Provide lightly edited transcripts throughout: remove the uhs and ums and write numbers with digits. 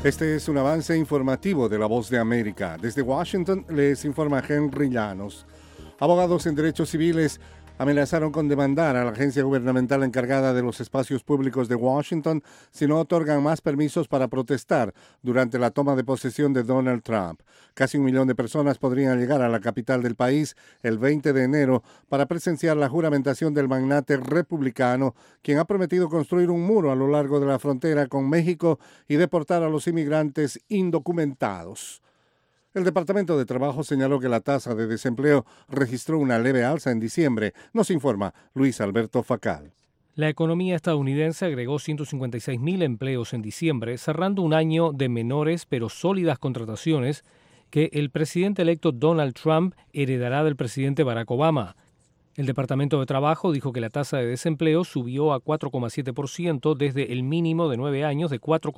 Este es un avance informativo de La Voz de América. Desde Washington les informa Henry Llanos. Abogados en derechos civiles amenazaron con demandar a la agencia gubernamental encargada de los espacios públicos de Washington si no otorgan más permisos para protestar durante la toma de posesión de Donald Trump. Casi 1 millón de personas podrían llegar a la capital del país el 20 de enero para presenciar la juramentación del magnate republicano, quien ha prometido construir un muro a lo largo de la frontera con México y deportar a los inmigrantes indocumentados. El Departamento de Trabajo señaló que la tasa de desempleo registró una leve alza en diciembre. Nos informa Luis Alberto Facal. La economía estadounidense agregó 156.000 empleos en diciembre, cerrando un año de menores pero sólidas contrataciones que el presidente electo Donald Trump heredará del presidente Barack Obama. El Departamento de Trabajo dijo que la tasa de desempleo subió a 4,7% desde el mínimo de 9 años de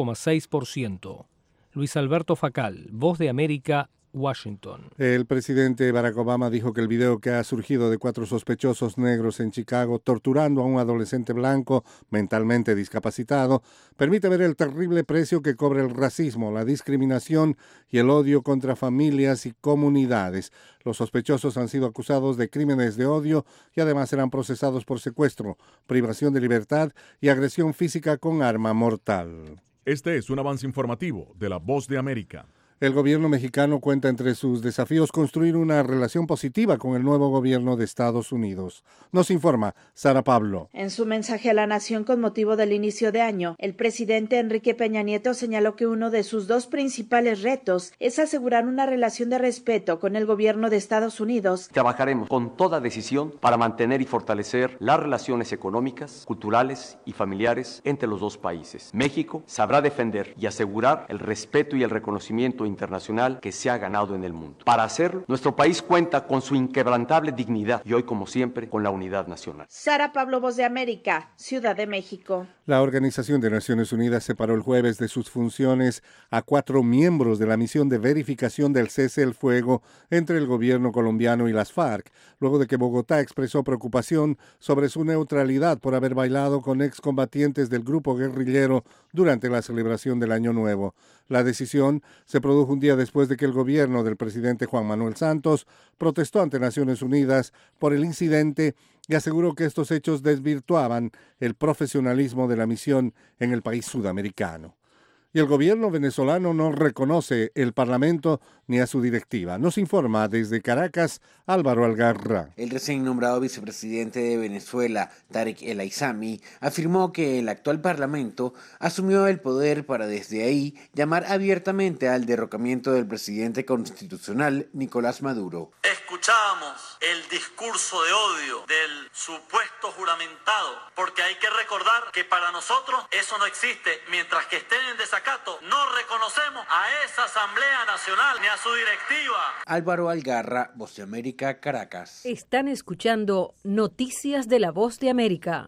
4,6%. Luis Alberto Facal, Voz de América, Washington. El presidente Barack Obama dijo que el video que ha surgido de 4 sospechosos negros en Chicago torturando a un adolescente blanco mentalmente discapacitado permite ver el terrible precio que cobra el racismo, la discriminación y el odio contra familias y comunidades. Los sospechosos han sido acusados de crímenes de odio y además serán procesados por secuestro, privación de libertad y agresión física con arma mortal. Este es un avance informativo de La Voz de América. El gobierno mexicano cuenta entre sus desafíos construir una relación positiva con el nuevo gobierno de Estados Unidos. Nos informa Sara Pablo. En su mensaje a la nación con motivo del inicio de año, el presidente Enrique Peña Nieto señaló que uno de sus 2 principales retos es asegurar una relación de respeto con el gobierno de Estados Unidos. Trabajaremos con toda decisión para mantener y fortalecer las relaciones económicas, culturales y familiares entre los 2 países. México sabrá defender y asegurar el respeto y el reconocimiento internacional que se ha ganado en el mundo. Para hacerlo, nuestro país cuenta con su inquebrantable dignidad y hoy, como siempre, con la unidad nacional. Sara Pablo, Voz de América, Ciudad de México. La Organización de Naciones Unidas separó el jueves de sus funciones a 4 miembros de la misión de verificación del cese el fuego entre el gobierno colombiano y las FARC, luego de que Bogotá expresó preocupación sobre su neutralidad por haber bailado con excombatientes del grupo guerrillero durante la celebración del Año Nuevo. La decisión se produjo un día después de que el gobierno del presidente Juan Manuel Santos protestó ante Naciones Unidas por el incidente y aseguró que estos hechos desvirtuaban el profesionalismo de la misión en el país sudamericano. Y el gobierno venezolano no reconoce el Parlamento ni a su directiva. Nos informa desde Caracas Álvaro Algarra. El recién nombrado vicepresidente de Venezuela, Tarek El Aissami, afirmó que el actual Parlamento asumió el poder para desde ahí llamar abiertamente al derrocamiento del presidente constitucional Nicolás Maduro. Escuchábamos el discurso de odio del supuesto juramentado, porque hay que recordar que para nosotros eso no existe. Mientras que estén en desacato, no reconocemos a esa Asamblea Nacional ni a su directiva. Álvaro Algarra, Voz de América, Caracas. Están escuchando Noticias de La Voz de América.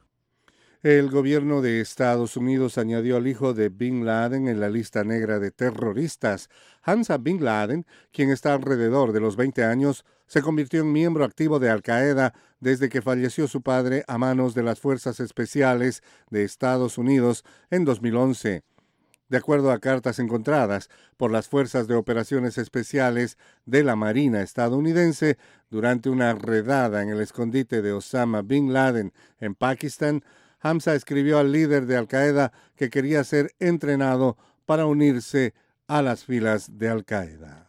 El gobierno de Estados Unidos añadió al hijo de Bin Laden en la lista negra de terroristas. Hamza Bin Laden, quien está alrededor de los 20 años, se convirtió en miembro activo de Al-Qaeda desde que falleció su padre a manos de las Fuerzas Especiales de Estados Unidos en 2011. De acuerdo a cartas encontradas por las Fuerzas de Operaciones Especiales de la Marina estadounidense durante una redada en el escondite de Osama Bin Laden en Pakistán, Hamza escribió al líder de Al-Qaeda que quería ser entrenado para unirse a las filas de Al-Qaeda.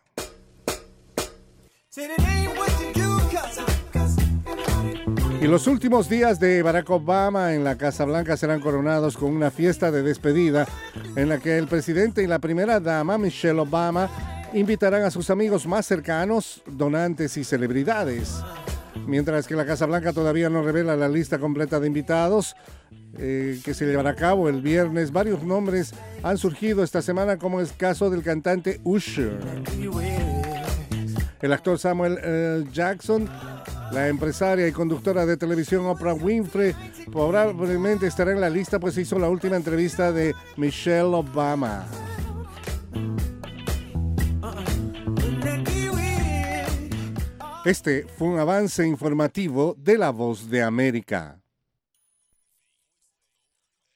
Y los últimos días de Barack Obama en la Casa Blanca serán coronados con una fiesta de despedida en la que el presidente y la primera dama, Michelle Obama, invitarán a sus amigos más cercanos, donantes y celebridades. Mientras que la Casa Blanca todavía no revela la lista completa de invitados que se llevará a cabo el viernes, varios nombres han surgido esta semana, como es el caso del cantante Usher, el actor Samuel L. Jackson, la empresaria y conductora de televisión Oprah Winfrey probablemente estará en la lista, pues hizo la última entrevista de Michelle Obama. Este fue un avance informativo de La Voz de América.